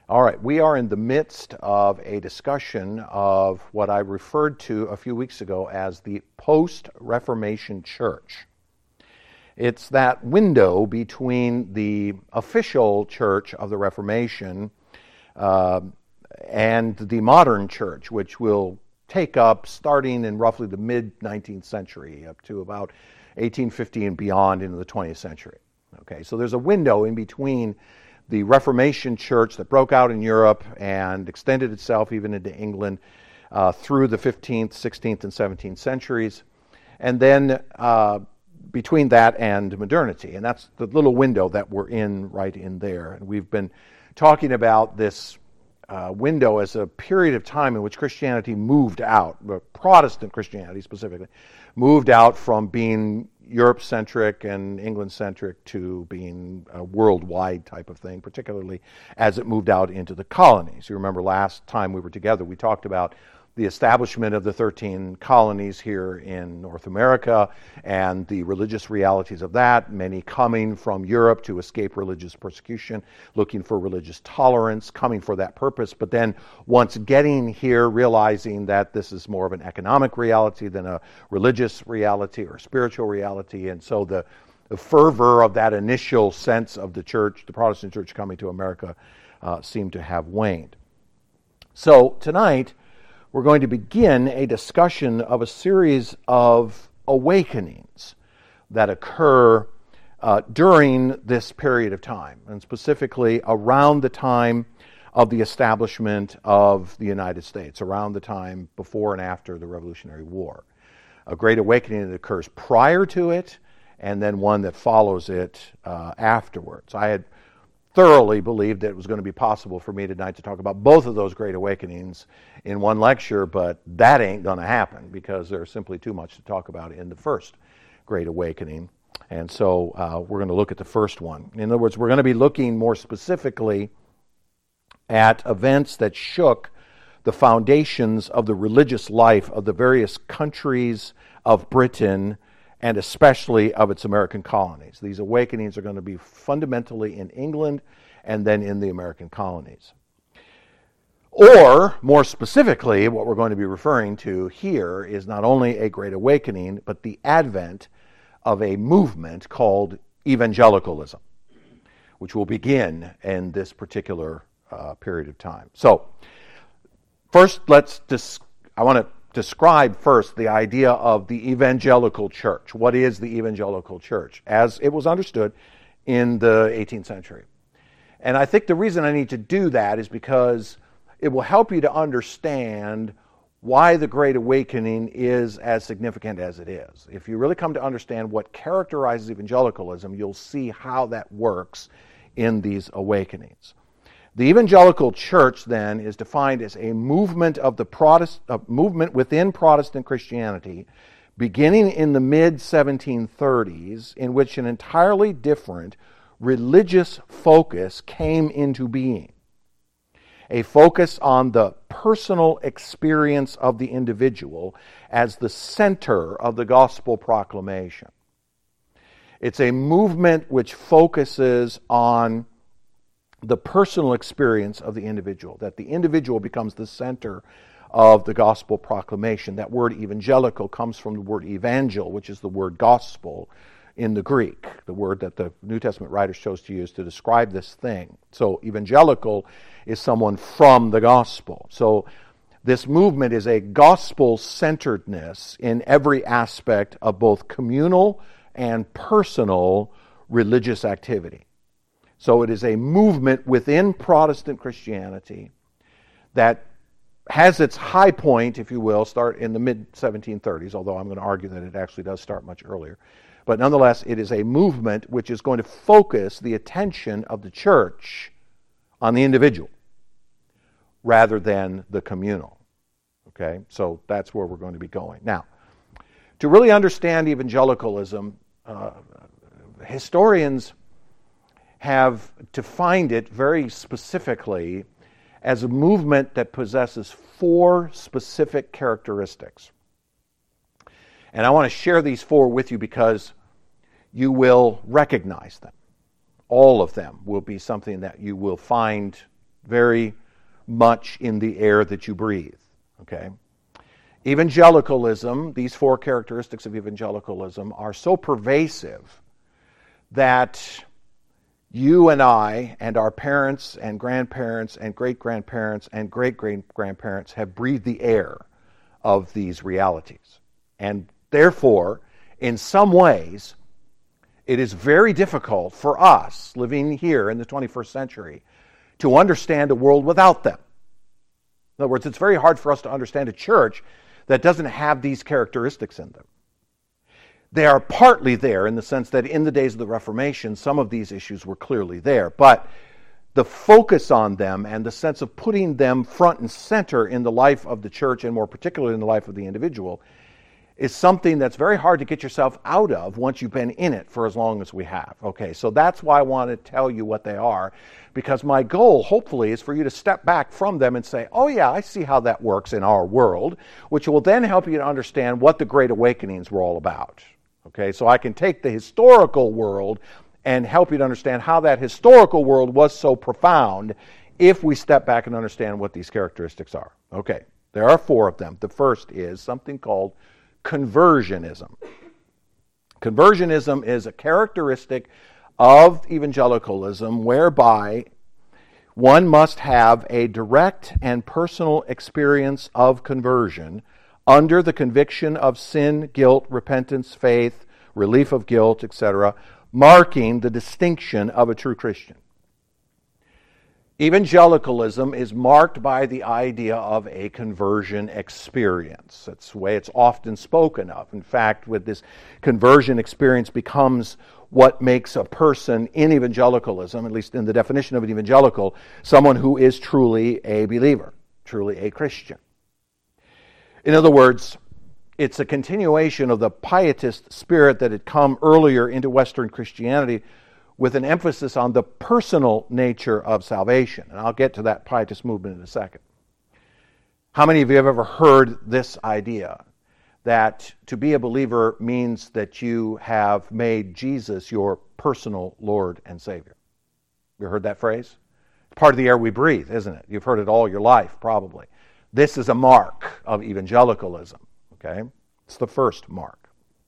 All right, we are in the midst of a discussion of what I referred to a few weeks ago as the post-Reformation church. It's that window between the official church of the Reformation and the modern church, which will take up starting in roughly the mid-19th century up to about 1850 and beyond into the 20th century. Okay, so there's a window in between the Reformation church that broke out in Europe and extended itself even into England through the 15th, 16th, and 17th centuries, and then between that and modernity. And that's the little window that we're in right in there. And we've been talking about this window as a period of time in which Christianity moved out, Protestant Christianity specifically, moved out from being Europe-centric and England-centric to being a worldwide type of thing, particularly as it moved out into the colonies. You remember last time we were together, we talked about the establishment of the 13 colonies here in North America and the religious realities of that, many coming from Europe to escape religious persecution, looking for religious tolerance, coming for that purpose, but then once getting here, realizing that this is more of an economic reality than a religious reality or spiritual reality, and so the fervor of that initial sense of the church, the Protestant church coming to America, seemed to have waned. So tonight, we're going to begin a discussion of a series of awakenings that occur during this period of time, and specifically around the time of the establishment of the United States, around the time before and after the Revolutionary War. A great awakening that occurs prior to it, and then one that follows it afterwards. I had thoroughly believed that it was going to be possible for me tonight to talk about both of those great awakenings in one lecture, but that ain't going to happen because there's simply too much to talk about in the first great awakening. And so we're going to look at the first one. In other words, we're going to be looking more specifically at events that shook the foundations of the religious life of the various countries of Britain and especially of its American colonies. These awakenings are going to be fundamentally in England and then in the American colonies. Or, more specifically, what we're going to be referring to here is not only a great awakening, but the advent of a movement called evangelicalism, which will begin in this particular period of time. So, first, I want to describe first the idea of the evangelical church. What is the evangelical church as it was understood in the 18th century? And I think the reason I need to do that is because it will help you to understand why the Great Awakening is as significant as it is. If you really come to understand what characterizes evangelicalism, you'll see how that works in these awakenings. The evangelical church, then, is defined as a movement of the movement within Protestant Christianity, beginning in the mid-1730s, in which an entirely different religious focus came into being. A focus on the personal experience of the individual as the center of the gospel proclamation. It's a movement which focuses on the personal experience of the individual, that the individual becomes the center of the gospel proclamation. That word evangelical comes from the word evangel, which is the word gospel in the Greek, the word that the New Testament writers chose to use to describe this thing. So evangelical is someone from the gospel. So this movement is a gospel-centeredness in every aspect of both communal and personal religious activity. So it is a movement within Protestant Christianity that has its high point, if you will, start in the mid-1730s, although I'm going to argue that it actually does start much earlier. But nonetheless, it is a movement which is going to focus the attention of the church on the individual rather than the communal. Okay, so that's where we're going to be going. Now, to really understand evangelicalism, historians have defined it very specifically as a movement that possesses four specific characteristics. And I want to share these four with you because you will recognize them. All of them will be something that you will find very much in the air that you breathe. Okay? Evangelicalism, these four characteristics of evangelicalism, are so pervasive that you and I and our parents and grandparents and great-grandparents and great-great-grandparents have breathed the air of these realities. And therefore, in some ways, it is very difficult for us living here in the 21st century to understand a world without them. In other words, it's very hard for us to understand a church that doesn't have these characteristics in them. They are partly there in the sense that in the days of the Reformation, some of these issues were clearly there, but the focus on them and the sense of putting them front and center in the life of the church, and more particularly in the life of the individual, is something that's very hard to get yourself out of once you've been in it for as long as we have. Okay, so that's why I want to tell you what they are, because my goal, hopefully, is for you to step back from them and say, oh yeah, I see how that works in our world, which will then help you to understand what the Great Awakenings were all about. Okay, so I can take the historical world and help you to understand how that historical world was so profound if we step back and understand what these characteristics are. Okay, there are four of them. The first is something called conversionism. Conversionism is a characteristic of evangelicalism whereby one must have a direct and personal experience of conversion under the conviction of sin, guilt, repentance, faith, relief of guilt, etc., marking the distinction of a true Christian. Evangelicalism is marked by the idea of a conversion experience. That's the way it's often spoken of. In fact, with this conversion experience becomes what makes a person in evangelicalism, at least in the definition of an evangelical, someone who is truly a believer, truly a Christian. In other words, it's a continuation of the pietist spirit that had come earlier into Western Christianity, with an emphasis on the personal nature of salvation. And I'll get to that pietist movement in a second. How many of you have ever heard this idea that to be a believer means that you have made Jesus your personal Lord and Savior? You ever heard that phrase? It's part of the air we breathe, isn't it? You've heard it all your life, probably. This is a mark of evangelicalism, okay? It's the first mark.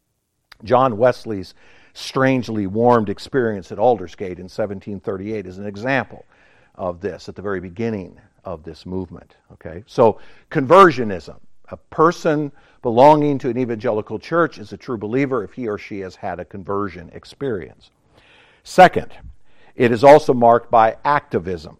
John Wesley's strangely warmed experience at Aldersgate in 1738 is an example of this at the very beginning of this movement. Okay, so conversionism. A person belonging to an evangelical church is a true believer if he or she has had a conversion experience. Second, it is also marked by activism.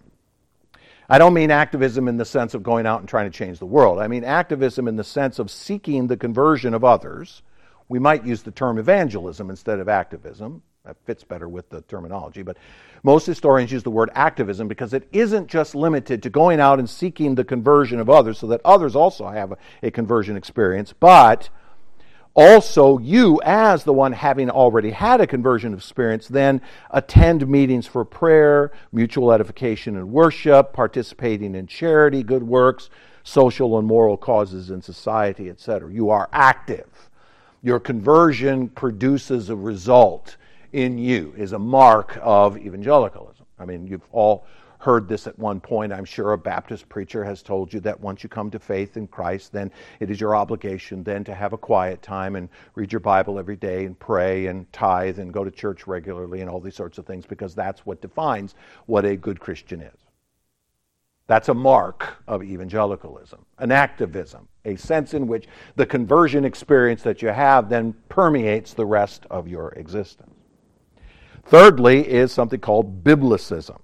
I don't mean activism in the sense of going out and trying to change the world. I mean activism in the sense of seeking the conversion of others. We might use the term evangelism instead of activism. That fits better with the terminology. But most historians use the word activism because it isn't just limited to going out and seeking the conversion of others so that others also have a conversion experience, but also you, as the one having already had a conversion experience, then attend meetings for prayer, mutual edification and worship, participating in charity, good works, social and moral causes in society, etc. You are active. Your conversion produces a result in you, is a mark of evangelicalism. I mean, you've all heard this at one point. I'm sure a Baptist preacher has told you that once you come to faith in Christ, then it is your obligation then to have a quiet time and read your Bible every day and pray and tithe and go to church regularly and all these sorts of things, because that's what defines what a good Christian is. That's a mark of evangelicalism, an activism, a sense in which the conversion experience that you have then permeates the rest of your existence. Thirdly is something called biblicism.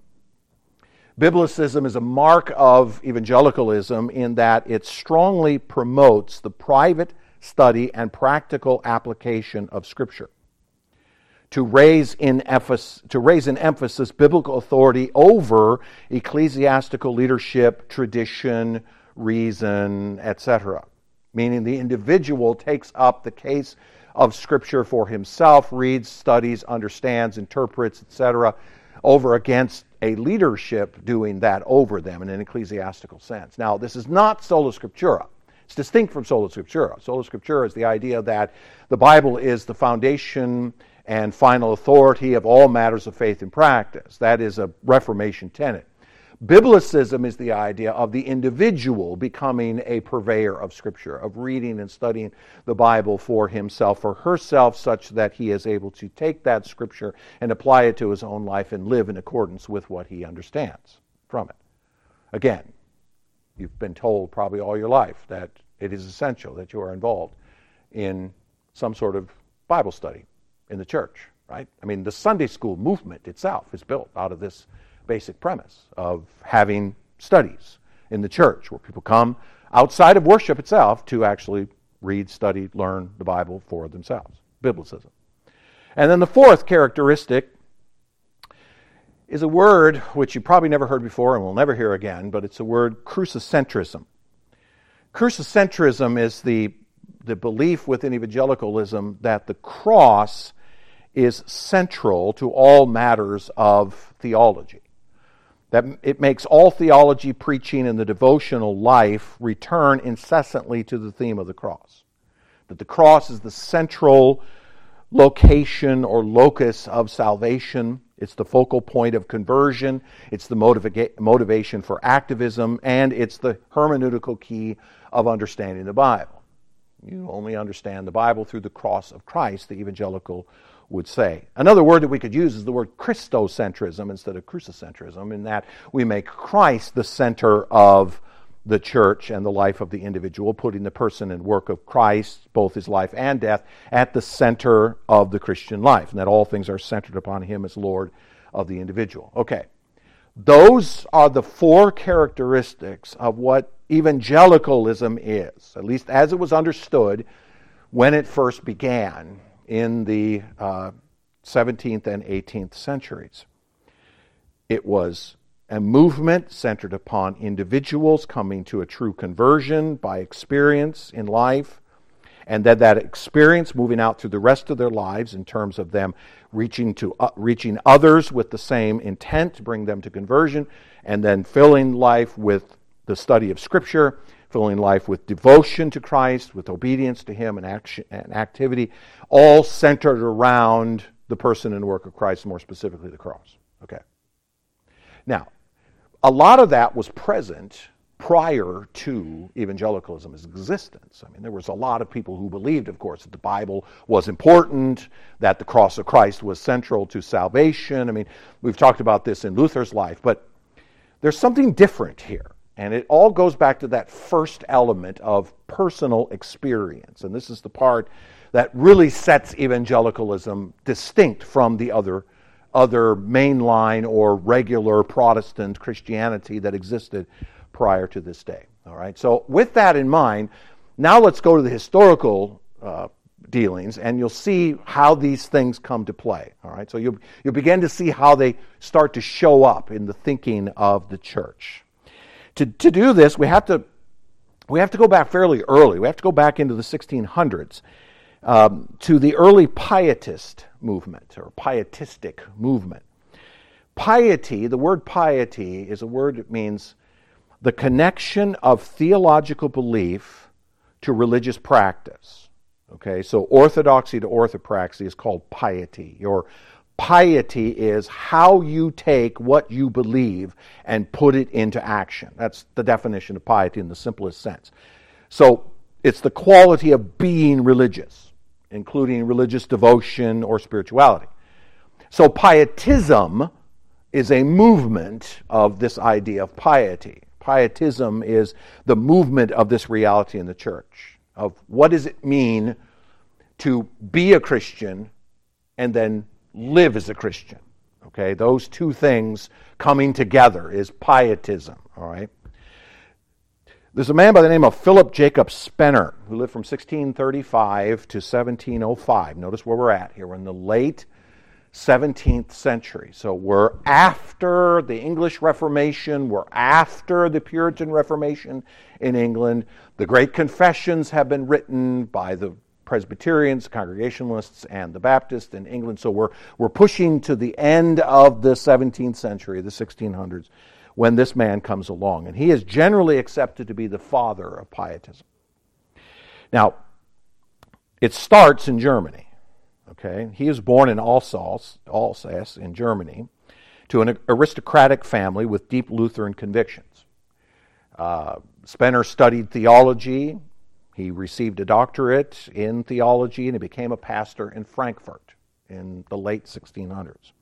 Biblicism is a mark of evangelicalism in that it strongly promotes the private study and practical application of Scripture. To raise in emphasis biblical authority over ecclesiastical leadership, tradition, reason, etc. Meaning the individual takes up the case of Scripture for himself, reads, studies, understands, interprets, etc., over against a leadership doing that over them in an ecclesiastical sense. Now, this is not sola scriptura. It's distinct from sola scriptura. Sola scriptura is the idea that the Bible is the foundation and final authority of all matters of faith and practice. That is a Reformation tenet. Biblicism is the idea of the individual becoming a purveyor of Scripture, of reading and studying the Bible for himself or herself, such that he is able to take that Scripture and apply it to his own life and live in accordance with what he understands from it. Again, you've been told probably all your life that it is essential that you are involved in some sort of Bible study in the church, right? I mean, the Sunday school movement itself is built out of this basic premise of having studies in the church where people come outside of worship itself to actually read, study, learn the Bible for themselves. Biblicism. And then the fourth characteristic is a word which you probably never heard before and will never hear again, but it's the word crucicentrism. Crucicentrism is the belief within evangelicalism that the cross is central to all matters of theology. That it makes all theology, preaching, and the devotional life return incessantly to the theme of the cross. That the cross is the central location or locus of salvation. It's the focal point of conversion. It's the motivation for activism. And it's the hermeneutical key of understanding the Bible. You only understand the Bible through the cross of Christ, the evangelical would say. Another word that we could use is the word Christocentrism instead of crucicentrism, in that we make Christ the center of the church and the life of the individual, putting the person and work of Christ, both his life and death, at the center of the Christian life, and that all things are centered upon him as Lord of the individual. Okay, those are the four characteristics of what evangelicalism is, at least as it was understood when it first began in the 17th and 18th centuries. It was a movement centered upon individuals coming to a true conversion by experience in life, and then that experience moving out through the rest of their lives in terms of them reaching others with the same intent to bring them to conversion, and then filling life with the study of Scripture, filling life with devotion to Christ, with obedience to Him and action and activity, all centered around the person and work of Christ, more specifically the cross. Okay. Now, a lot of that was present prior to evangelicalism's existence. I mean, there was a lot of people who believed, of course, that the Bible was important, that the cross of Christ was central to salvation. I mean, we've talked about this in Luther's life, but there's something different here. And it all goes back to that first element of personal experience. And this is the part that really sets evangelicalism distinct from the other mainline or regular Protestant Christianity that existed prior to this day. All right. So with that in mind, now let's go to the historical dealings, and you'll see how these things come to play. All right. So you'll begin to see how they start to show up in the thinking of the church. To do this, we have to go back fairly early. We have to go back into the 1600s to the early Pietist movement or Pietistic movement. Piety, the word piety is a word that means the connection of theological belief to religious practice. Okay, so orthodoxy to orthopraxy is called piety. Your piety is how you take what you believe and put it into action. That's the definition of piety in the simplest sense. So it's the quality of being religious, including religious devotion or spirituality. So pietism is a movement of this idea of piety. Pietism is the movement of this reality in the church, of what does it mean to be a Christian and then live as a Christian. Okay, those two things coming together is pietism. All right. There's a man by the name of Philip Jacob Spener who lived from 1635 to 1705. Notice where we're at here. We're in the late 17th century. So we're after the English Reformation. We're after the Puritan Reformation in England. The Great Confessions have been written by the Presbyterians, Congregationalists, and the Baptists in England. So we're pushing to the end of the 17th century, the 1600s, when this man comes along. And he is generally accepted to be the father of pietism. Now, it starts in Germany. Okay, he was born in Alsace in Germany to an aristocratic family with deep Lutheran convictions. Spener studied theology. He received a doctorate in theology, and he became a pastor in Frankfurt in the late 1600s.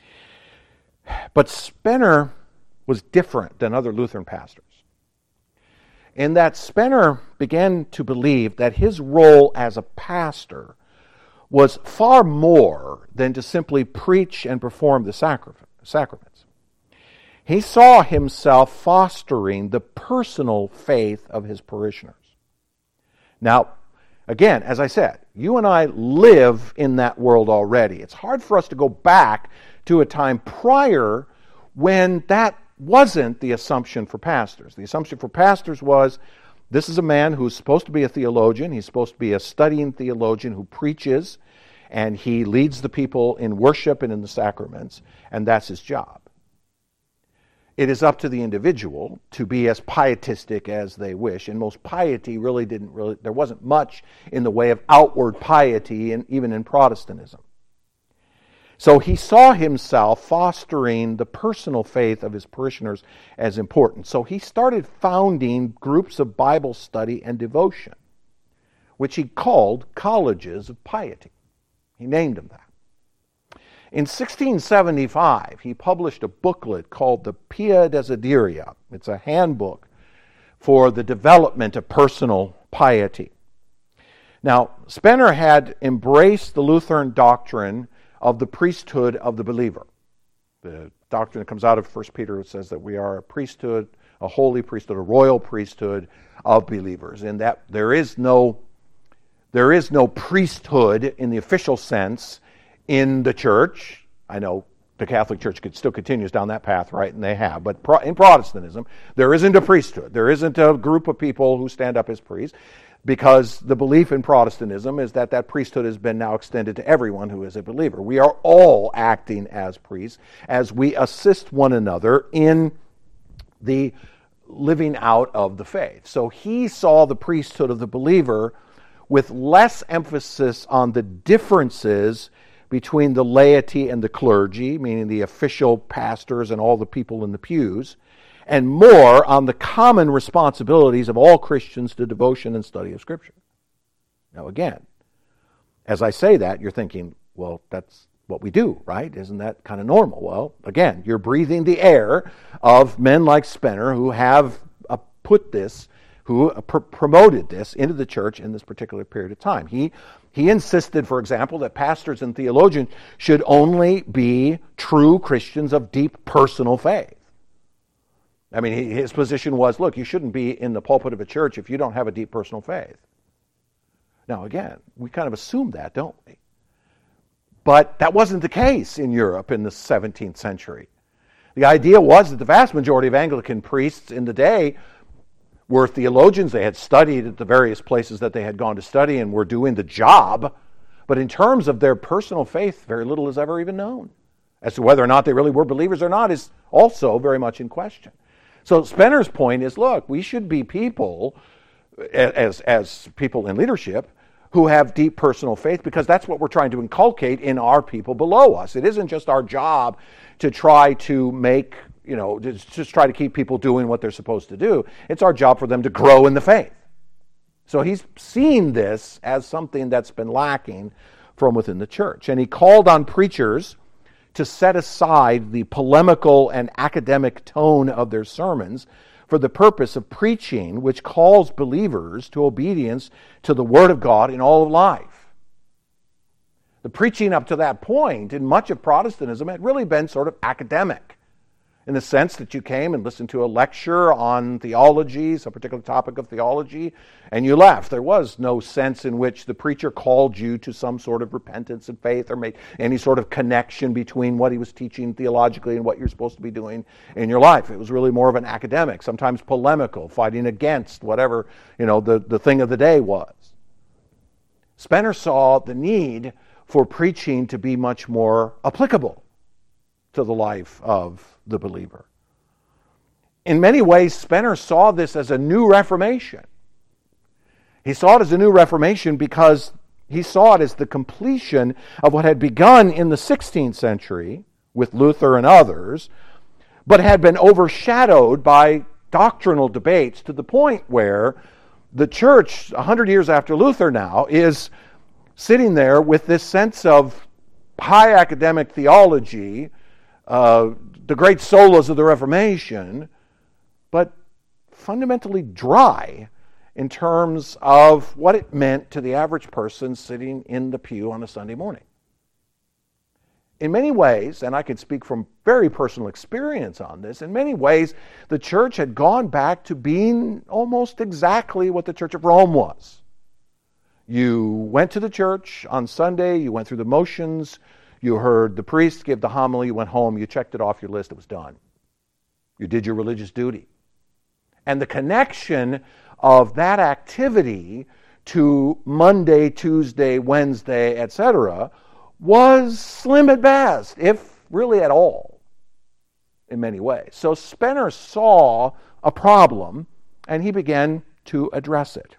But Spener was different than other Lutheran pastors, in that Spener began to believe that his role as a pastor was far more than to simply preach and perform the sacraments. He saw himself fostering the personal faith of his parishioners. Now, again, as I said, you and I live in that world already. It's hard for us to go back to a time prior when that wasn't the assumption for pastors. The assumption for pastors was, this is a man who's supposed to be a theologian. He's supposed to be a studying theologian who preaches, and he leads the people in worship and in the sacraments, and that's his job. It is up to the individual to be as pietistic as they wish, and most piety there wasn't much in the way of outward piety, even in Protestantism. So he saw himself fostering the personal faith of his parishioners as important. So he started founding groups of Bible study and devotion, which he called colleges of piety. He named them that. In 1675, he published a booklet called the Pia Desideria. It's a handbook for the development of personal piety. Now, Spener had embraced the Lutheran doctrine of the priesthood of the believer. The doctrine that comes out of 1 Peter says that we are a priesthood, a holy priesthood, a royal priesthood of believers, and that there is no priesthood in the official sense in the church. I know the Catholic Church still continues down that path, right? And they have. But in Protestantism, there isn't a priesthood. There isn't a group of people who stand up as priests, because the belief in Protestantism is that priesthood has been now extended to everyone who is a believer. We are all acting as priests as we assist one another in the living out of the faith. So he saw the priesthood of the believer with less emphasis on the differences between the laity and the clergy, meaning the official pastors and all the people in the pews, and more on the common responsibilities of all Christians to devotion and study of Scripture. Now again, as I say that, you're thinking, well, that's what we do, right? Isn't that kind of normal? Well, again, you're breathing the air of men like Spener who have promoted this into the church in this particular period of time. He insisted, for example, that pastors and theologians should only be true Christians of deep personal faith. I mean, his position was, look, you shouldn't be in the pulpit of a church if you don't have a deep personal faith. Now, again, we kind of assume that, don't we? But that wasn't the case in Europe in the 17th century. The idea was that the vast majority of Anglican priests in the day were theologians. They had studied at the various places that they had gone to study and were doing the job. But in terms of their personal faith, very little is ever even known. As to whether or not they really were believers or not is also very much in question. So Spener's point is, look, we should be people, as people in leadership, who have deep personal faith, because that's what we're trying to inculcate in our people below us. It isn't just our job to try to just try to keep people doing what they're supposed to do. It's our job for them to grow in the faith. So he's seen this as something that's been lacking from within the church. And he called on preachers to set aside the polemical and academic tone of their sermons for the purpose of preaching, which calls believers to obedience to the Word of God in all of life. The preaching up to that point in much of Protestantism had really been sort of academic, in the sense that you came and listened to a lecture on theology, some particular topic of theology, and you left. There was no sense in which the preacher called you to some sort of repentance and faith, or made any sort of connection between what he was teaching theologically and what you're supposed to be doing in your life. It was really more of an academic, sometimes polemical, fighting against whatever the thing of the day was. Spener saw the need for preaching to be much more applicable to the life of the believer. In many ways, Spener saw this as a new Reformation. He saw it as a new Reformation because he saw it as the completion of what had begun in the 16th century with Luther and others, but had been overshadowed by doctrinal debates to the point where the church, 100 years after Luther now, is sitting there with this sense of high academic theology, the great solas of the Reformation, but fundamentally dry in terms of what it meant to the average person sitting in the pew on a Sunday morning. In many ways, and I can speak from very personal experience on this, in many ways the church had gone back to being almost exactly what the Church of Rome was. You went to the church on Sunday, you went through the motions, you heard the priest give the homily, you went home, you checked it off your list, it was done. You did your religious duty. And the connection of that activity to Monday, Tuesday, Wednesday, etc., was slim at best, if really at all, in many ways. So Spener saw a problem, and he began to address it.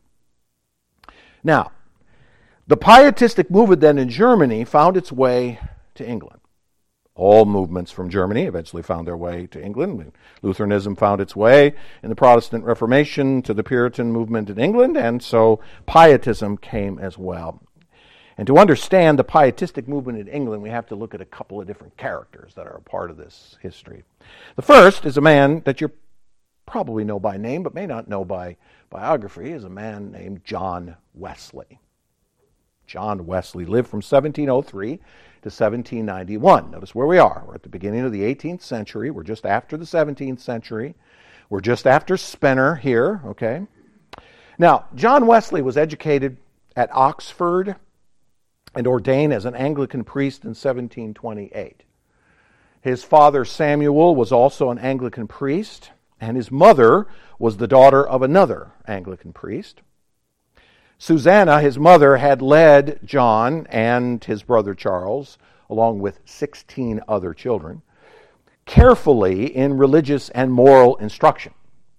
Now, the pietistic movement then in Germany found its way to England. All movements from Germany eventually found their way to England. Lutheranism found its way in the Protestant Reformation to the Puritan movement in England, and so pietism came as well. And to understand the pietistic movement in England, we have to look at a couple of different characters that are a part of this history. The first is a man that you probably know by name, but may not know by biography, is a man named John Wesley. John Wesley lived from 1703 to 1791. Notice where we are. We're at the beginning of the 18th century. We're just after the 17th century. We're just after Spener here, okay? Now, John Wesley was educated at Oxford and ordained as an Anglican priest in 1728. His father Samuel was also an Anglican priest, and his mother was the daughter of another Anglican priest. Susanna, his mother, had led John and his brother Charles, along with 16 other children, carefully in religious and moral instruction.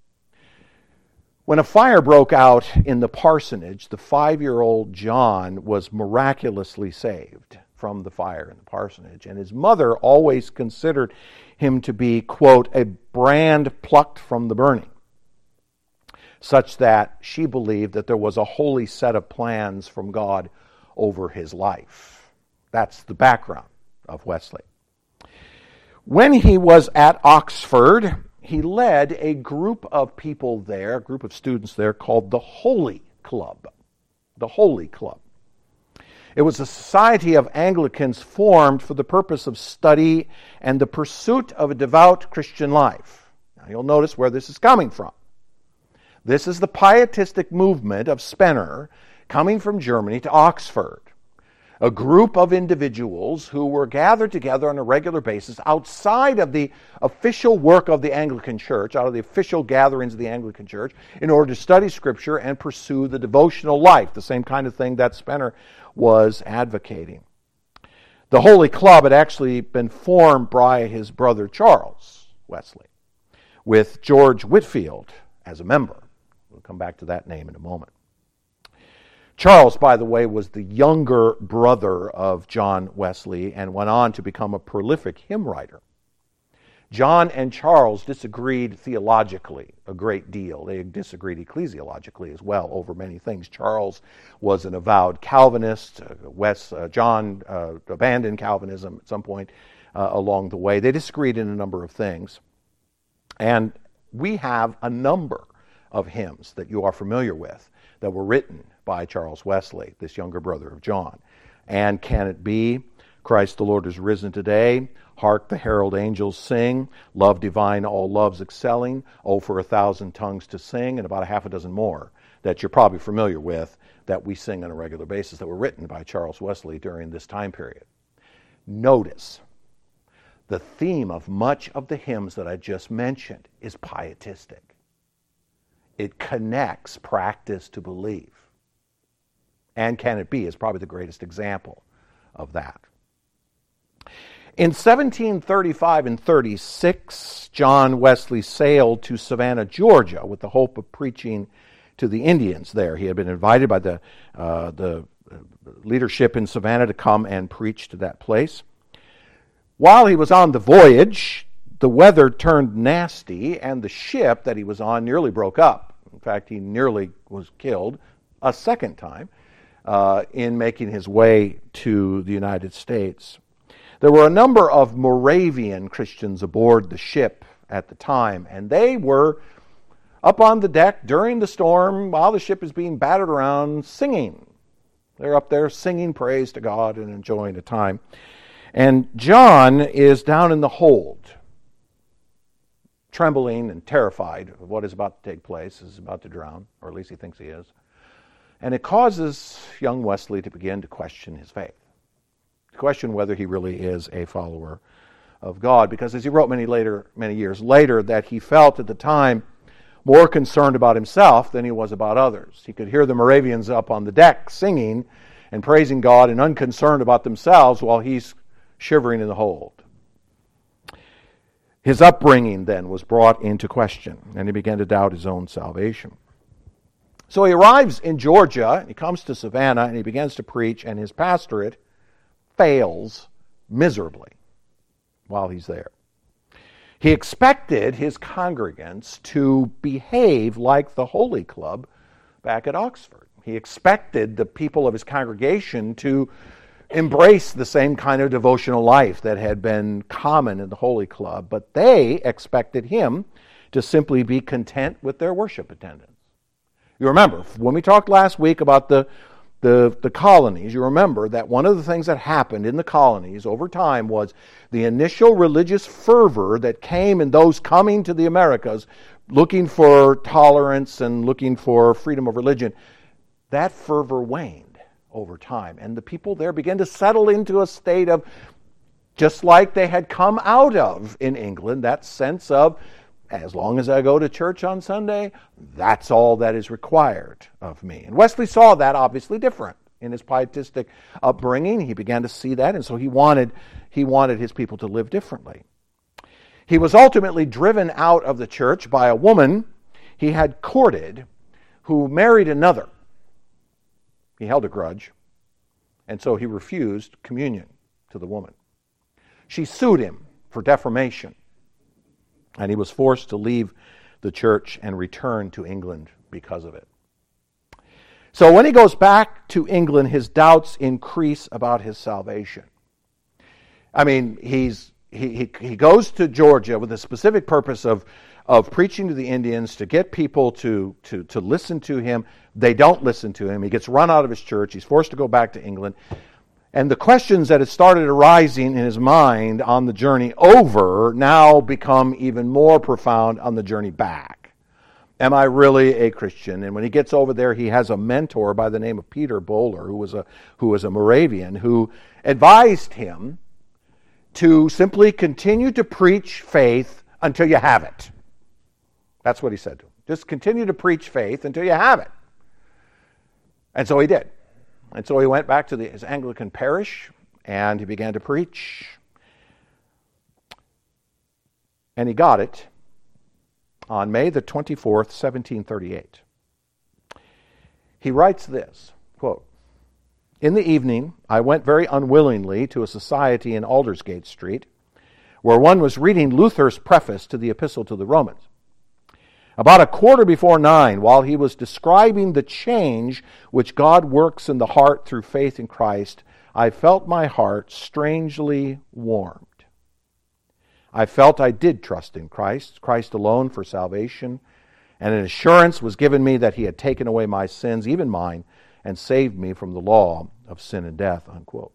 When a fire broke out in the parsonage, the 5-year-old John was miraculously saved from the fire in the parsonage, and his mother always considered him to be, quote, a brand plucked from the burning, such that she believed that there was a holy set of plans from God over his life. That's the background of Wesley. When he was at Oxford, he led a group of people there, a group of students there called the Holy Club. The Holy Club. It was a society of Anglicans formed for the purpose of study and the pursuit of a devout Christian life. Now you'll notice where this is coming from. This is the pietistic movement of Spener coming from Germany to Oxford. A group of individuals who were gathered together on a regular basis outside of the official work of the Anglican Church, out of the official gatherings of the Anglican Church, in order to study Scripture and pursue the devotional life, the same kind of thing that Spener was advocating. The Holy Club had actually been formed by his brother Charles Wesley, with George Whitefield as a member. We'll come back to that name in a moment. Charles, by the way, was the younger brother of John Wesley and went on to become a prolific hymn writer. John and Charles disagreed theologically a great deal. They disagreed ecclesiologically as well over many things. Charles was an avowed Calvinist. John abandoned Calvinism at some point along the way. They disagreed in a number of things. And we have a number of hymns that you are familiar with that were written by Charles Wesley, this younger brother of John. And Can It Be? Christ the Lord is risen today. Hark the herald angels sing. Love divine, all loves excelling. Oh, for 1,000 tongues to sing. And about a half a dozen more that you're probably familiar with that we sing on a regular basis that were written by Charles Wesley during this time period. Notice, the theme of much of the hymns that I just mentioned is pietistic. It connects practice to belief. And Can It Be is probably the greatest example of that. In 1735 and 36, John Wesley sailed to Savannah, Georgia, with the hope of preaching to the Indians there. He had been invited by the leadership in Savannah to come and preach to that place. While he was on the voyage, the weather turned nasty, and the ship that he was on nearly broke up. In fact, he nearly was killed a second time in making his way to the United States. There were a number of Moravian Christians aboard the ship at the time, and they were up on the deck during the storm while the ship is being battered around singing. They're up there singing praise to God and enjoying the time. And John is down in the hold, trembling and terrified of what is about to take place. He's about to drown, or at least he thinks he is. And it causes young Wesley to begin to question his faith, to question whether he really is a follower of God. Because as he wrote many years later, that he felt at the time more concerned about himself than he was about others. He could hear the Moravians up on the deck singing and praising God and unconcerned about themselves while he's shivering in the hold. His upbringing then was brought into question, and he began to doubt his own salvation. So he arrives in Georgia, he comes to Savannah, and he begins to preach, and his pastorate fails miserably while he's there. He expected his congregants to behave like the Holy Club back at Oxford. He expected the people of his congregation to embrace the same kind of devotional life that had been common in the Holy Club, but they expected him to simply be content with their worship attendance. You remember, when we talked last week about the colonies, you remember that one of the things that happened in the colonies over time was the initial religious fervor that came in those coming to the Americas looking for tolerance and looking for freedom of religion. That fervor waned over time, and the people there began to settle into a state of, just like they had come out of in England, that sense of, as long as I go to church on Sunday, that's all that is required of me. And Wesley saw that obviously different in his pietistic upbringing. He began to see that, and so he wanted his people to live differently. He was ultimately driven out of the church by a woman he had courted who married another. He held a grudge, and so he refused communion to the woman. She sued him for defamation, and he was forced to leave the church and return to England because of it. So when he goes back to England, his doubts increase about his salvation. I mean, he goes to Georgia with the specific purpose of preaching to the Indians, to get people to listen to him. They don't listen to him. He gets run out of his church. He's forced to go back to England. And the questions that had started arising in his mind on the journey over now become even more profound on the journey back. Am I really a Christian? And when he gets over there, he has a mentor by the name of Peter Bowler, who was a Moravian, who advised him to simply continue to preach faith until you have it. That's what he said to him. Just continue to preach faith until you have it. And so he did. And so he went back to his Anglican parish, and he began to preach. And he got it on May the 24th, 1738. He writes this, quote, "In the evening, I went very unwillingly to a society in Aldersgate Street, where one was reading Luther's preface to the Epistle to the Romans. About 9:15, while he was describing the change which God works in the heart through faith in Christ, I felt my heart strangely warmed. I felt I did trust in Christ alone for salvation, and an assurance was given me that he had taken away my sins, even mine, and saved me from the law of sin and death," unquote.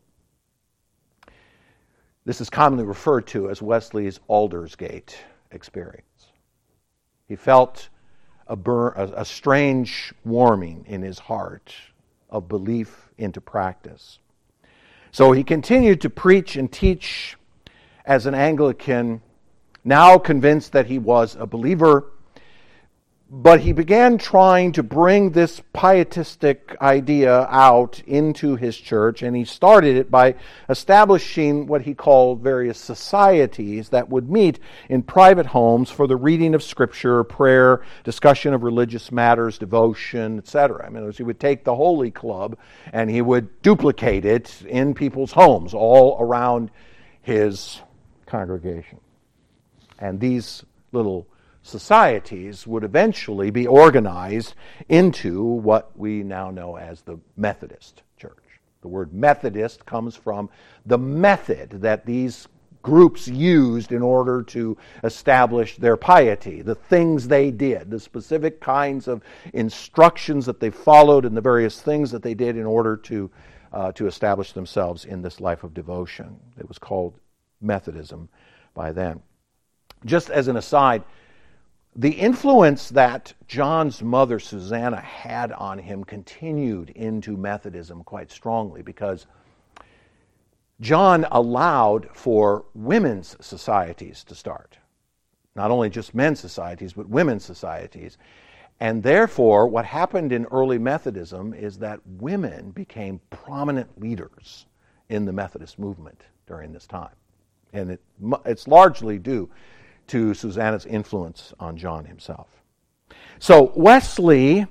This is commonly referred to as Wesley's Aldersgate experience. He felt a strange warming in his heart of belief into practice. So he continued to preach and teach as an Anglican, now convinced that he was a believer, but he began trying to bring this pietistic idea out into his church, and he started it by establishing what he called various societies that would meet in private homes for the reading of Scripture, prayer, discussion of religious matters, devotion, etc. I mean, he would take the Holy Club and he would duplicate it in people's homes all around his congregation. And these little societies would eventually be organized into what we now know as the Methodist Church. The word Methodist comes from the method that these groups used in order to establish their piety, the things they did, the specific kinds of instructions that they followed, and the various things that they did in order to establish themselves in this life of devotion. It was called Methodism by then. Just as an aside, the influence that John's mother, Susanna, had on him continued into Methodism quite strongly, because John allowed for women's societies to start. Not only just men's societies, but women's societies. And therefore, what happened in early Methodism is that women became prominent leaders in the Methodist movement during this time. And it's largely due to Susanna's influence on John himself. So Wesley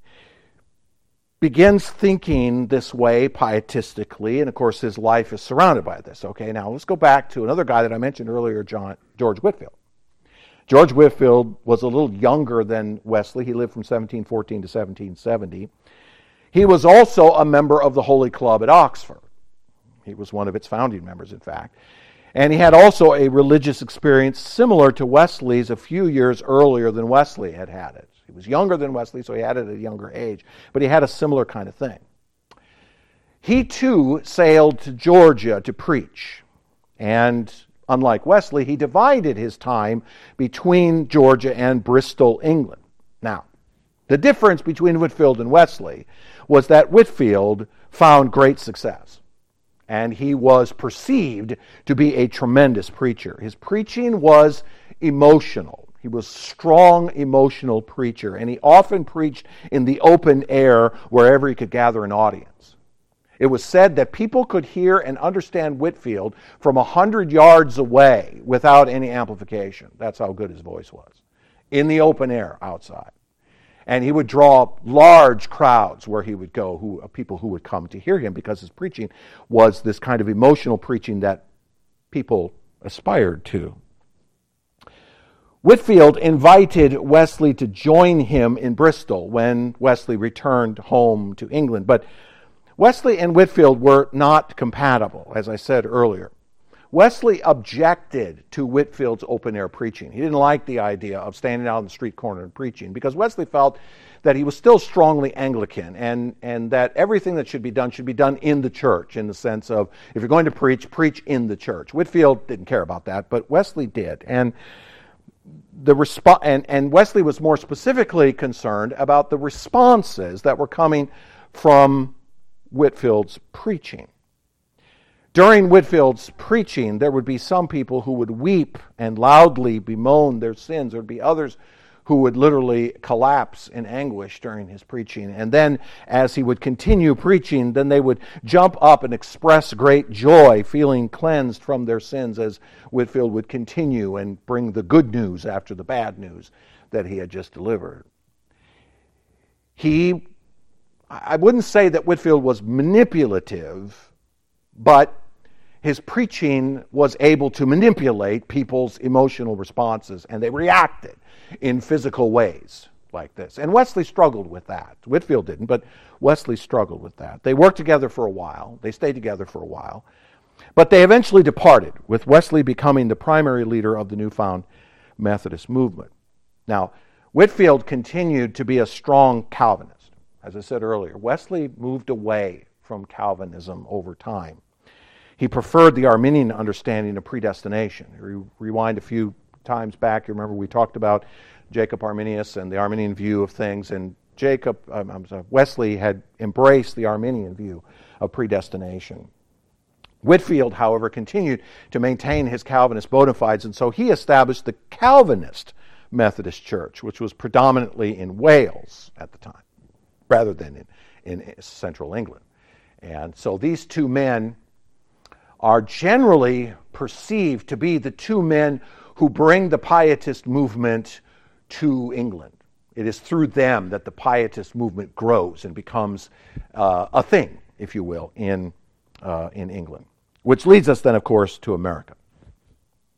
begins thinking this way pietistically, and of course his life is surrounded by this. Okay, now let's go back to another guy that I mentioned earlier, George Whitefield. George Whitefield was a little younger than Wesley. He lived from 1714 to 1770. He was also a member of the Holy Club at Oxford. He was one of its founding members, in fact. And he had also a religious experience similar to Wesley's a few years earlier than Wesley had had it. He was younger than Wesley, so he had it at a younger age, but he had a similar kind of thing. He too sailed to Georgia to preach, and unlike Wesley, he divided his time between Georgia and Bristol, England. Now, the difference between Whitefield and Wesley was that Whitefield found great success, and he was perceived to be a tremendous preacher. His preaching was emotional. He was a strong, emotional preacher, and he often preached in the open air wherever he could gather an audience. It was said that people could hear and understand Whitefield from 100 yards away without any amplification. That's how good his voice was. In the open air, outside. And he would draw large crowds where he would go, people who would come to hear him, because his preaching was this kind of emotional preaching that people aspired to. Whitefield invited Wesley to join him in Bristol when Wesley returned home to England. But Wesley and Whitefield were not compatible, as I said earlier. Wesley objected to Whitefield's open-air preaching. He didn't like the idea of standing out on the street corner and preaching, because Wesley felt that he was still strongly Anglican, and that everything that should be done in the church, in the sense of, if you're going to preach, preach in the church. Whitefield didn't care about that, but Wesley did. And Wesley was more specifically concerned about the responses that were coming from Whitefield's preaching. During Whitefield's preaching, there would be some people who would weep and loudly bemoan their sins. There would be others who would literally collapse in anguish during his preaching. And then, as he would continue preaching, then they would jump up and express great joy, feeling cleansed from their sins, as Whitefield would continue and bring the good news after the bad news that he had just delivered. I wouldn't say that Whitefield was manipulative, but his preaching was able to manipulate people's emotional responses, and they reacted in physical ways like this. And Wesley struggled with that. Whitefield didn't, but Wesley struggled with that. They worked together for a while. They stayed together for a while. But they eventually departed, with Wesley becoming the primary leader of the newfound Methodist movement. Now, Whitefield continued to be a strong Calvinist. As I said earlier, Wesley moved away from Calvinism over time. He preferred the Arminian understanding of predestination. Rewind a few times back, you remember we talked about Jacob Arminius and the Arminian view of things, and Wesley had embraced the Arminian view of predestination. Whitefield, however, continued to maintain his Calvinist bona fides, and so he established the Calvinist Methodist Church, which was predominantly in Wales at the time, rather than in central England. And so these two men are generally perceived to be the two men who bring the Pietist movement to England. It is through them that the Pietist movement grows and becomes a thing, if you will, in England. Which leads us then, of course, to America.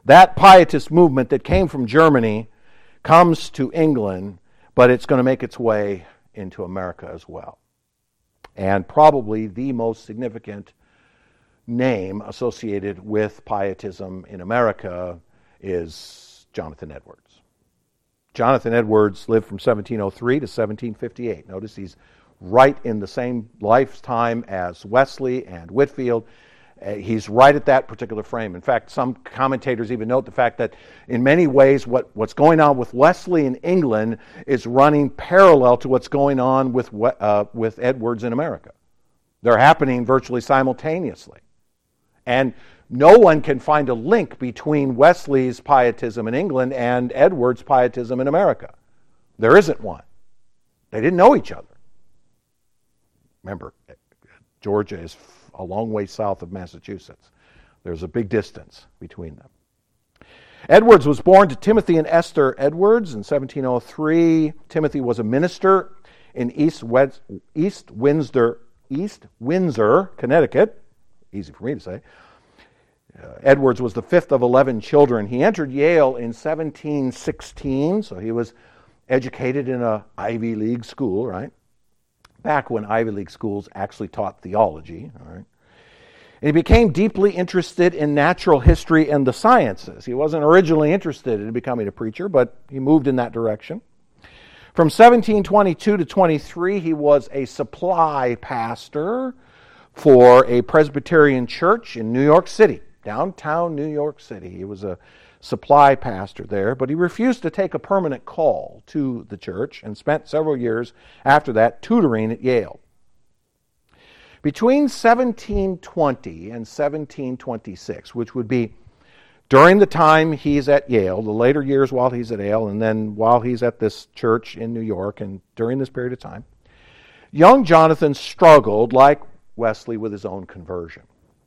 That pietist movement that came from Germany comes to England, but it's going to make its way into America as well. And probably the most significant name associated with pietism in America is Jonathan Edwards. Jonathan Edwards lived from 1703 to 1758. Notice he's right in the same lifetime as Wesley and Whitefield. He's right at that particular frame. In fact, some commentators even note the fact that in many ways what's going on with Wesley in England is running parallel to what's going on with Edwards in America. They're happening virtually simultaneously. And no one can find a link between Wesley's pietism in England and Edwards' pietism in America. There isn't one. They didn't know each other. Remember, Georgia is a long way south of Massachusetts. There's a big distance between them. Edwards was born to Timothy and Esther Edwards in 1703. Timothy was a minister in East Windsor, Connecticut. Easy for me to say. Edwards was the fifth of 11 children. He entered Yale in 1716, so he was educated in an Ivy League school, right? Back when Ivy League schools actually taught theology, all right? And he became deeply interested in natural history and the sciences. He wasn't originally interested in becoming a preacher, but he moved in that direction. From 1722 to 23, he was a supply pastor for a Presbyterian church in New York City, downtown New York City. He was a supply pastor there, but he refused to take a permanent call to the church and spent several years after that tutoring at Yale. Between 1720 and 1726, which would be during the time he's at Yale, the later years while he's at Yale, and then while he's at this church in New York, and during this period of time, young Jonathan struggled, like Wesley, with his own conversion.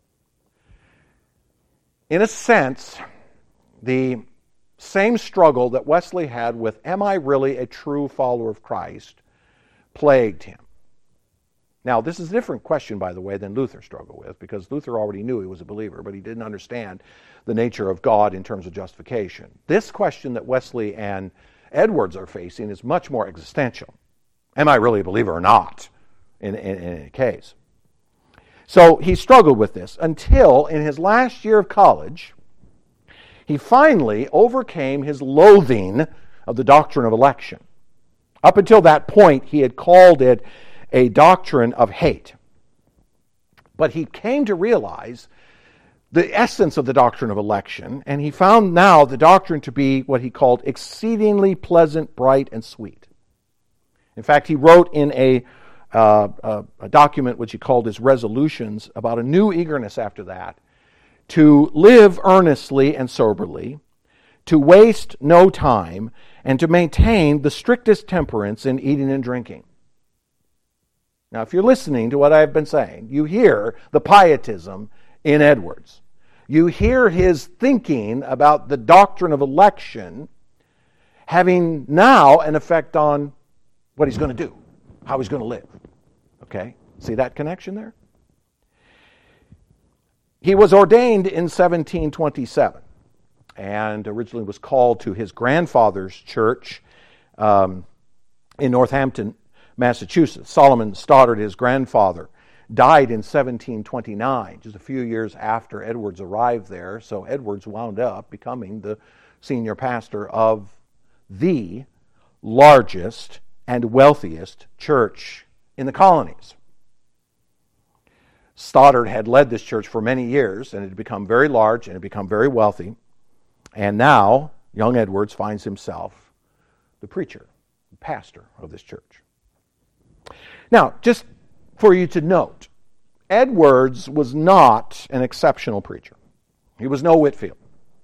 In a sense, the same struggle that Wesley had with, am I really a true follower of Christ, plagued him. Now, this is a different question, by the way, than Luther struggled with, because Luther already knew he was a believer, but he didn't understand the nature of God in terms of justification. This question that Wesley and Edwards are facing is much more existential. Am I really a believer or not, in any case? So he struggled with this until, in his last year of college, he finally overcame his loathing of the doctrine of election. Up until that point, he had called it a doctrine of hate. But he came to realize the essence of the doctrine of election, and he found now the doctrine to be what he called exceedingly pleasant, bright, and sweet. In fact, he wrote in a document which he called his resolutions about a new eagerness after that, to live earnestly and soberly, to waste no time, and to maintain the strictest temperance in eating and drinking. Now, if you're listening to what I've been saying, you hear the pietism in Edwards. You hear his thinking about the doctrine of election having now an effect on what he's going to do, how he's going to live. Okay? See that connection there? He was ordained in 1727 and originally was called to his grandfather's church in Northampton, Massachusetts. Solomon Stoddard, his grandfather, died in 1729, just a few years after Edwards arrived there. So Edwards wound up becoming the senior pastor of the largest and wealthiest church in the colonies. Stoddard had led this church for many years, and it had become very large and it had become very wealthy. And now, young Edwards finds himself the preacher, the pastor of this church. Now, just for you to note, Edwards was not an exceptional preacher. He was no Whitefield.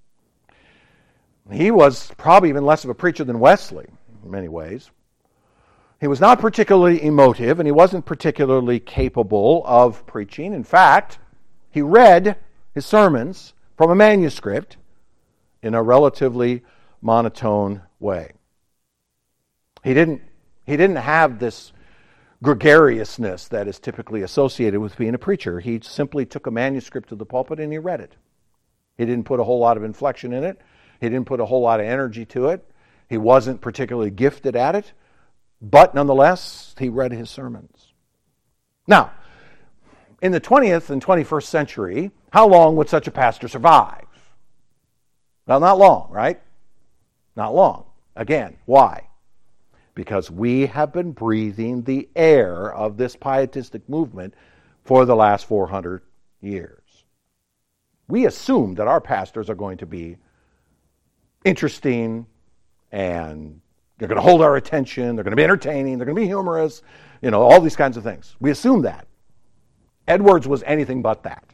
He was probably even less of a preacher than Wesley in many ways. He was not particularly emotive, and he wasn't particularly capable of preaching. In fact, he read his sermons from a manuscript in a relatively monotone way. He didn't have this gregariousness that is typically associated with being a preacher. He simply took a manuscript to the pulpit and he read it. He didn't put a whole lot of inflection in it. He didn't put a whole lot of energy to it. He wasn't particularly gifted at it. But nonetheless, he read his sermons. Now, in the 20th and 21st century, how long would such a pastor survive? Well, not long, right? Not long. Again, why? Because we have been breathing the air of this pietistic movement for the last 400 years. We assume that our pastors are going to be interesting and they're going to hold our attention, they're going to be entertaining, they're going to be humorous, all these kinds of things. We assume that. Edwards was anything but that.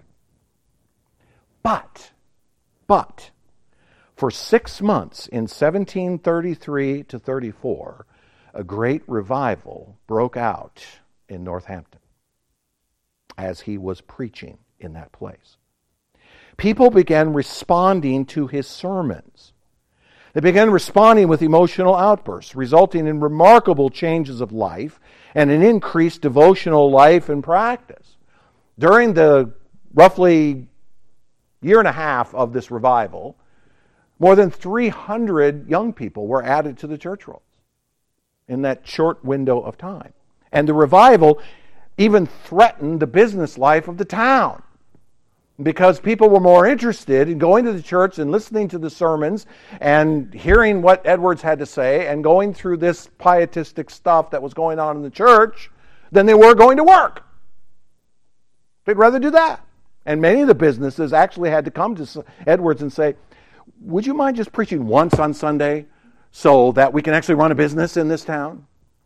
But, for 6 months in 1733 to 34, a great revival broke out in Northampton as he was preaching in that place. People began responding to his sermons. They began responding with emotional outbursts, resulting in remarkable changes of life and an increased devotional life and practice. During the roughly year and a half of this revival, more than 300 young people were added to the church rolls in that short window of time. And the revival even threatened the business life of the town, because people were more interested in going to the church and listening to the sermons and hearing what Edwards had to say and going through this pietistic stuff that was going on in the church than they were going to work. They'd rather do that. And many of the businesses actually had to come to Edwards and say, would you mind just preaching once on Sunday so that we can actually run a business in this town?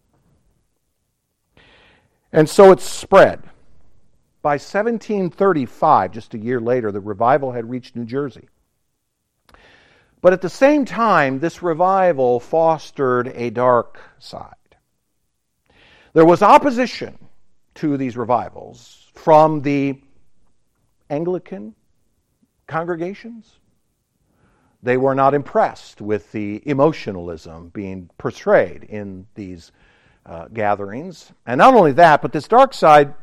And so it spread. By 1735, just a year later, the revival had reached New Jersey. But at the same time, this revival fostered a dark side. There was opposition to these revivals from the Anglican congregations. They were not impressed with the emotionalism being portrayed in these gatherings. And not only that, but this dark side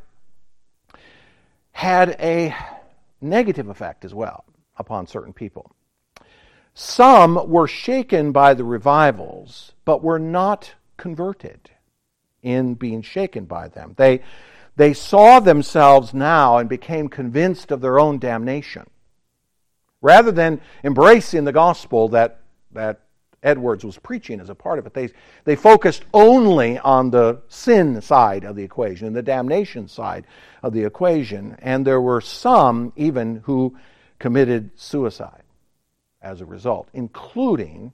had a negative effect as well upon certain people. Some were shaken by the revivals, but were not converted in being shaken by them. They saw themselves now and became convinced of their own damnation. Rather than embracing the gospel that Edwards was preaching as a part of it, they focused only on the sin side of the equation, the damnation side of the equation, and there were some even who committed suicide as a result, including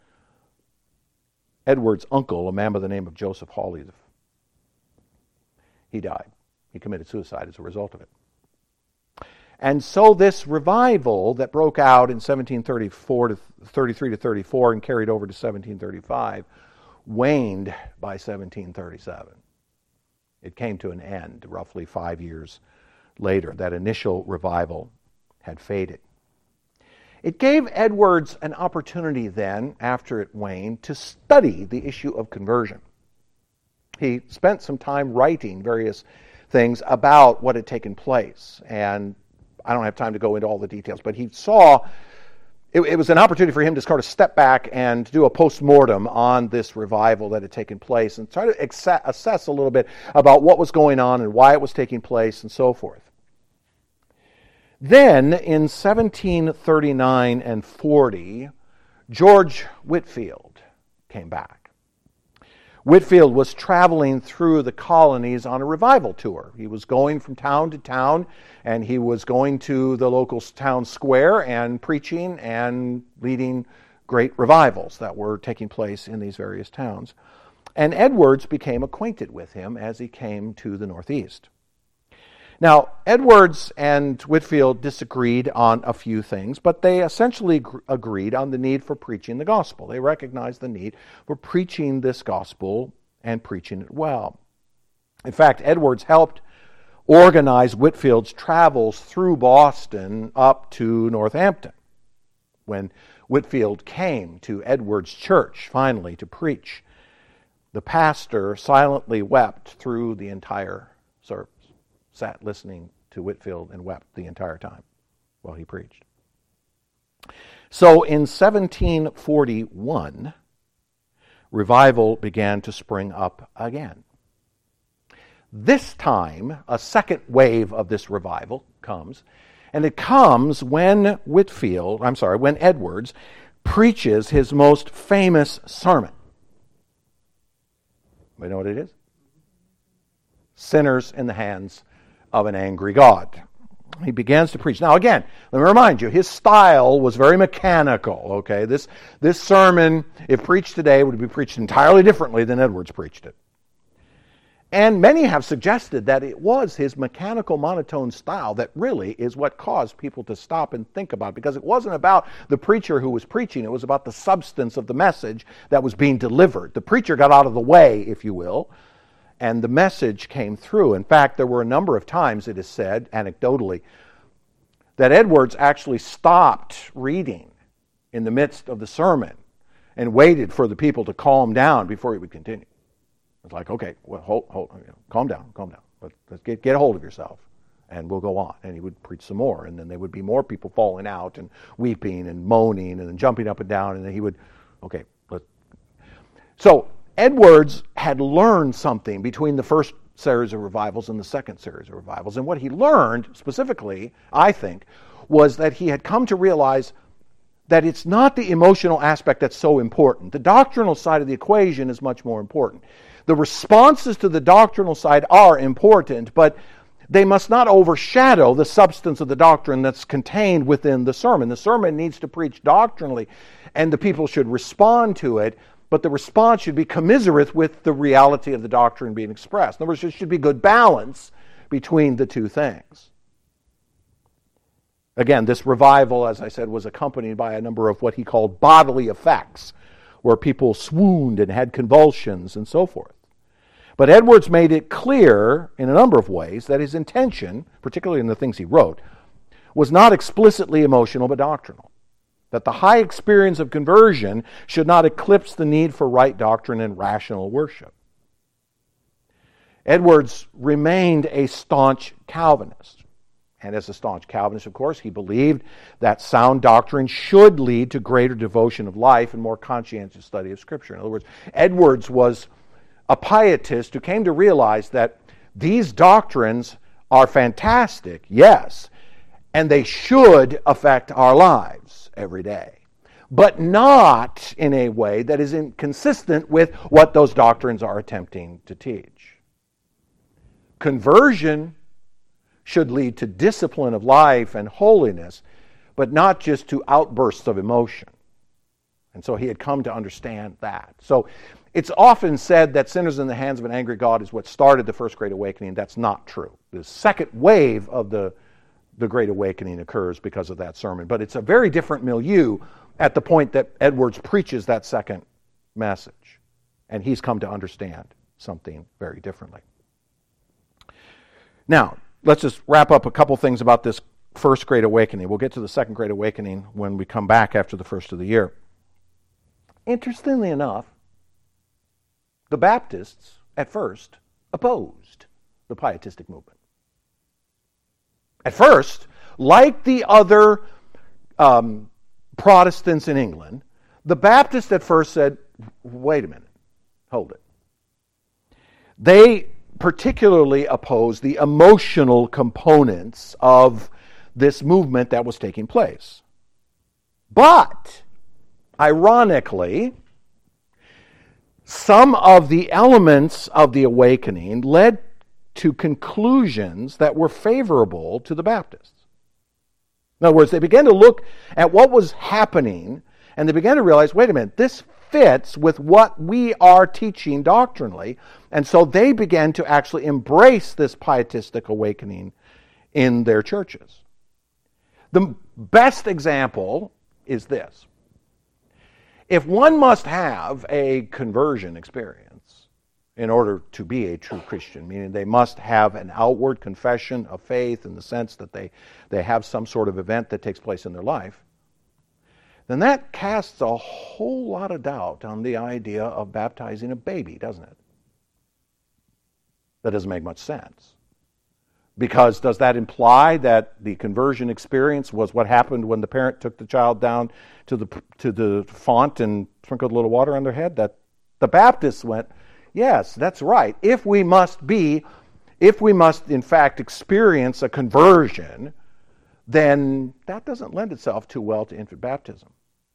Edwards' uncle, a man by the name of Joseph Hawley. He died. He committed suicide as a result of it. And so this revival that broke out in 1734 to 33 to 34 and carried over to 1735 waned by 1737. It came to an end roughly 5 years later. That initial revival had faded. It gave Edwards an opportunity then, after it waned, to study the issue of conversion. He spent some time writing various things about what had taken place, and I don't have time to go into all the details, but he saw it was an opportunity for him to sort of step back and do a post-mortem on this revival that had taken place and try to assess a little bit about what was going on and why it was taking place and so forth. Then, in 1739 and 40, George Whitefield came back. Whitefield was traveling through the colonies on a revival tour. He was going from town to town, and he was going to the local town square and preaching and leading great revivals that were taking place in these various towns. And Edwards became acquainted with him as he came to the Northeast. Now, Edwards and Whitefield disagreed on a few things, but they essentially agreed on the need for preaching the gospel. They recognized the need for preaching this gospel and preaching it well. In fact, Edwards helped organize Whitefield's travels through Boston up to Northampton. When Whitefield came to Edwards' church finally to preach, the pastor silently wept through the entire service. Sat listening to Whitefield and wept the entire time while he preached. So in 1741, revival began to spring up again. This time, a second wave of this revival comes, and it comes when Edwards preaches his most famous sermon. You know what it is? Sinners in the hands of an angry God. He begins to preach. Now again, let me remind you, his style was very mechanical, okay? This sermon, if preached today, would be preached entirely differently than Edwards preached it. And many have suggested that it was his mechanical monotone style that really is what caused people to stop and think about it, because it wasn't about the preacher who was preaching, it was about the substance of the message that was being delivered. The preacher got out of the way, if you will, and the message came through. In fact, there were a number of times, it is said, anecdotally, that Edwards actually stopped reading in the midst of the sermon and waited for the people to calm down before he would continue. It's like, okay, well, hold, calm down. Let's get a hold of yourself, and we'll go on. And he would preach some more, and then there would be more people falling out and weeping and moaning and then jumping up and down, and then he would, okay, So Edwards had learned something between the first series of revivals and the second series of revivals, and what he learned specifically, I think, was that he had come to realize that it's not the emotional aspect that's so important. The doctrinal side of the equation is much more important. The responses to the doctrinal side are important, but they must not overshadow the substance of the doctrine that's contained within the sermon. The sermon needs to preach doctrinally, and the people should respond to it, but the response should be commiserate with the reality of the doctrine being expressed. In other words, there should be good balance between the two things. Again, this revival, as I said, was accompanied by a number of what he called bodily effects, where people swooned and had convulsions and so forth. But Edwards made it clear in a number of ways that his intention, particularly in the things he wrote, was not explicitly emotional but doctrinal. That the high experience of conversion should not eclipse the need for right doctrine and rational worship. Edwards remained a staunch Calvinist. And as a staunch Calvinist, of course, he believed that sound doctrine should lead to greater devotion of life and more conscientious study of Scripture. In other words, Edwards was a pietist who came to realize that these doctrines are fantastic, yes, and they should affect our lives every day, but not in a way that is inconsistent with what those doctrines are attempting to teach. Conversion should lead to discipline of life and holiness, but not just to outbursts of emotion. And so he had come to understand that. So it's often said that Sinners in the Hands of an Angry God is what started the First Great Awakening. That's not true. The second wave of the Great Awakening occurs because of that sermon. But it's a very different milieu at the point that Edwards preaches that second message. And he's come to understand something very differently. Now, let's just wrap up a couple things about this First Great Awakening. We'll get to the Second Great Awakening when we come back after the first of the year. Interestingly enough, the Baptists at first opposed the Pietistic movement. At first, like the other Protestants in England, the Baptists at first said, wait a minute, hold it. They particularly opposed the emotional components of this movement that was taking place. But, ironically, some of the elements of the awakening led to conclusions that were favorable to the Baptists. In other words, they began to look at what was happening, and they began to realize, wait a minute, this fits with what we are teaching doctrinally, and so they began to actually embrace this pietistic awakening in their churches. The best example is this. If one must have a conversion experience in order to be a true Christian, meaning they must have an outward confession of faith in the sense that they have some sort of event that takes place in their life, then that casts a whole lot of doubt on the idea of baptizing a baby, doesn't it? That doesn't make much sense. Because does that imply that the conversion experience was what happened when the parent took the child down to the font and sprinkled a little water on their head? That the Baptists went, yes, that's right. If we must in fact experience a conversion, then that doesn't lend itself too well to infant baptism.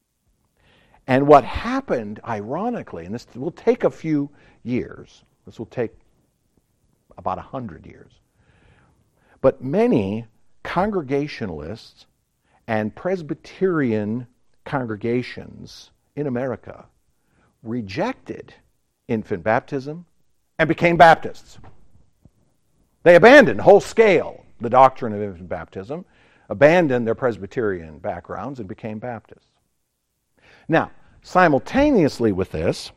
And what happened, ironically, and this will take a few years, this will take about 100 years, but many Congregationalists and Presbyterian congregations in America rejected infant baptism and became Baptists. They abandoned whole scale the doctrine of infant baptism, abandoned their Presbyterian backgrounds, and became Baptists. Now, simultaneously with this,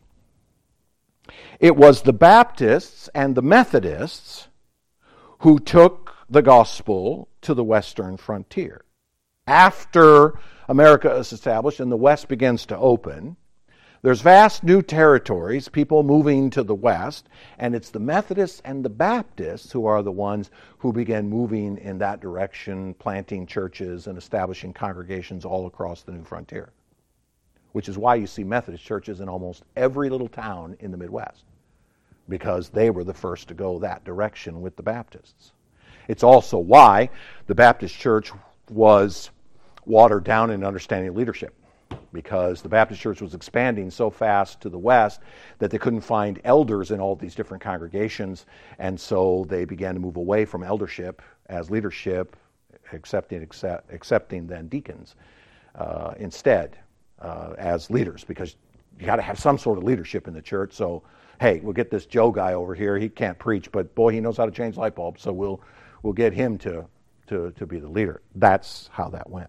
it was the Baptists and the Methodists who took the gospel to the western frontier. After America is established and the West begins to open, there's vast new territories, people moving to the West, and it's the Methodists and the Baptists who are the ones who began moving in that direction, planting churches and establishing congregations all across the new frontier. Which is why you see Methodist churches in almost every little town in the Midwest, because they were the first to go that direction with the Baptists. It's also why the Baptist church was watered down in understanding leadership, because the Baptist church was expanding so fast to the west that they couldn't find elders in all these different congregations, and so they began to move away from eldership as leadership, accepting then deacons instead as leaders, because you got to have some sort of leadership in the church. So, hey, we'll get this Joe guy over here. He can't preach, but boy, he knows how to change light bulbs, so we'll get him to be the leader. That's how that went.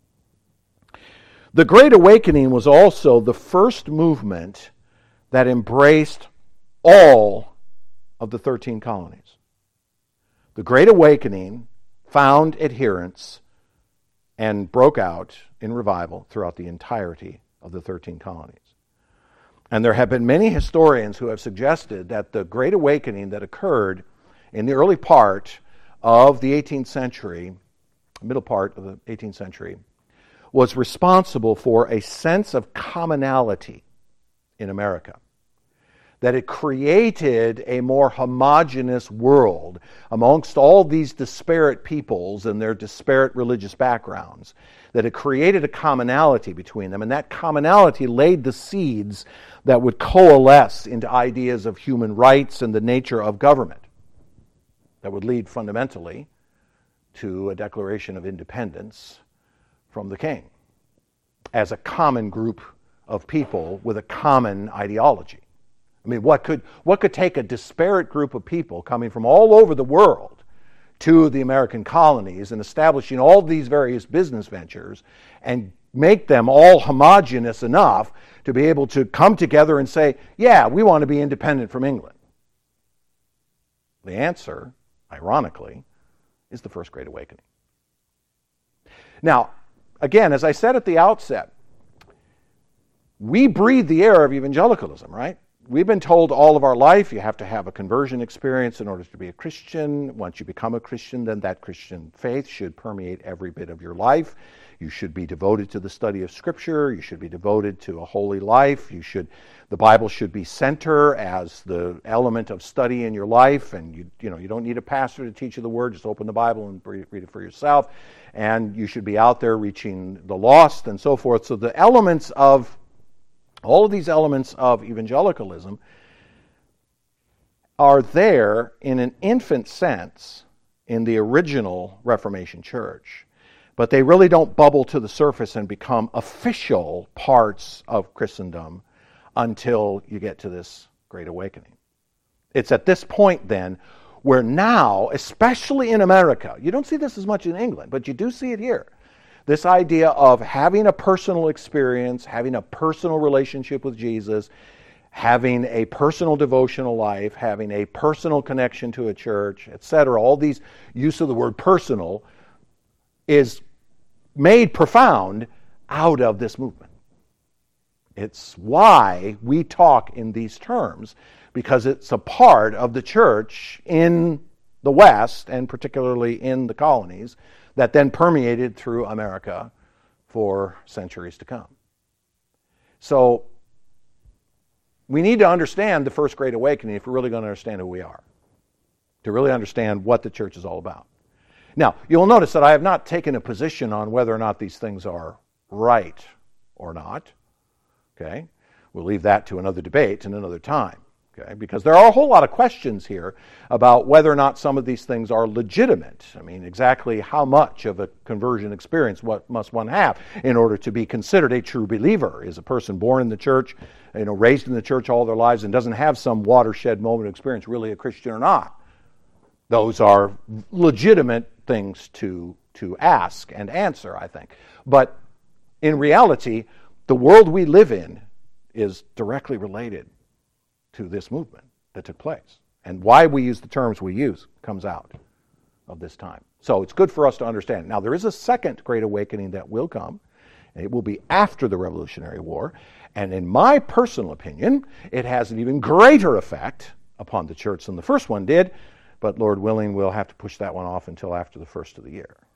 The Great Awakening was also the first movement that embraced all of the 13 colonies. The Great Awakening found adherents and broke out in revival throughout the entirety of the 13 colonies. And there have been many historians who have suggested that the Great Awakening that occurred in the early part of the 18th century, middle part of the 18th century, was responsible for a sense of commonality in America. That it created a more homogeneous world amongst all these disparate peoples and their disparate religious backgrounds. That it created a commonality between them, and that commonality laid the seeds that would coalesce into ideas of human rights and the nature of government. That would lead fundamentally to a declaration of independence from the king as a common group of people with a common ideology. I mean, what could take a disparate group of people coming from all over the world to the American colonies and establishing all these various business ventures and make them all homogeneous enough to be able to come together and say, yeah, we want to be independent from England? The answer, ironically, is the First Great Awakening. Now, again, as I said at the outset, we breathe the air of evangelicalism, right? We've been told all of our life you have to have a conversion experience in order to be a Christian. Once you become a Christian, then that Christian faith should permeate every bit of your life. You should be devoted to the study of Scripture. You should be devoted to a holy life. The Bible should be center as the element of study in your life. And you don't need a pastor to teach you the Word. Just open the Bible and read it for yourself. And you should be out there reaching the lost and so forth. So all of these elements of evangelicalism are there in an infant sense in the original Reformation Church, but they really don't bubble to the surface and become official parts of Christendom until you get to this Great Awakening. It's at this point then where now, especially in America, you don't see this as much in England, but you do see it here. This idea of having a personal experience, having a personal relationship with Jesus, having a personal devotional life, having a personal connection to a church, etc. All these use of the word personal is made profound out of this movement. It's why we talk in these terms, because it's a part of the church in the West, and particularly in the colonies, that then permeated through America for centuries to come. So we need to understand the First Great Awakening if we're really going to understand who we are, to really understand what the church is all about. Now, you'll notice that I have not taken a position on whether or not these things are right or not. Okay? We'll leave that to another debate and another time. Okay? Because there are a whole lot of questions here about whether or not some of these things are legitimate. I mean, exactly how much of a conversion experience what must one have in order to be considered a true believer? Is a person born in the church, raised in the church all their lives and doesn't have some watershed moment of experience really a Christian or not? Those are legitimate things to ask and answer, I think. But in reality, the world we live in is directly related to this movement that took place. And why we use the terms we use comes out of this time. So it's good for us to understand. Now, there is a second Great Awakening that will come, and it will be after the Revolutionary War. And in my personal opinion, it has an even greater effect upon the church than the first one did. But Lord willing, we'll have to push that one off until after the first of the year.